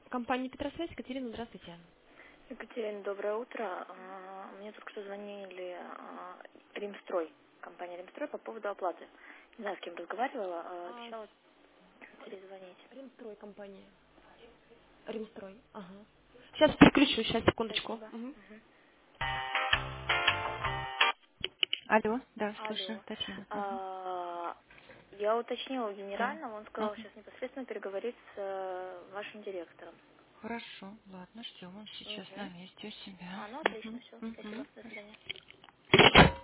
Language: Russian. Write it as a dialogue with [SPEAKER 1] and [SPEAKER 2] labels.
[SPEAKER 1] Компания Петросвязь, Екатерина, здравствуйте.
[SPEAKER 2] Екатерина, доброе утро. Мне только что звонили Римстрой, компания Римстрой по поводу оплаты. Не знаю, с кем разговаривала, обещала перезвонить.
[SPEAKER 1] Римстрой компания. Римстрой, ага. Сейчас переключу, сейчас, секундочку.
[SPEAKER 2] Спасибо.
[SPEAKER 1] Мгм.
[SPEAKER 2] Мгм.
[SPEAKER 3] Алло, да, слушаю,
[SPEAKER 2] Алло.
[SPEAKER 3] Татьяна.
[SPEAKER 2] Я уточнила у
[SPEAKER 3] Да.
[SPEAKER 2] генерального, он сказал
[SPEAKER 3] Мгм.
[SPEAKER 2] сейчас непосредственно переговорить с вашим директором.
[SPEAKER 3] Хорошо, ладно, ждем. Он сейчас на
[SPEAKER 2] Мгм.
[SPEAKER 3] месте у себя.
[SPEAKER 2] Ну отлично, все.
[SPEAKER 3] Мгм.
[SPEAKER 2] Спасибо.
[SPEAKER 3] Мгм.
[SPEAKER 2] До свидания.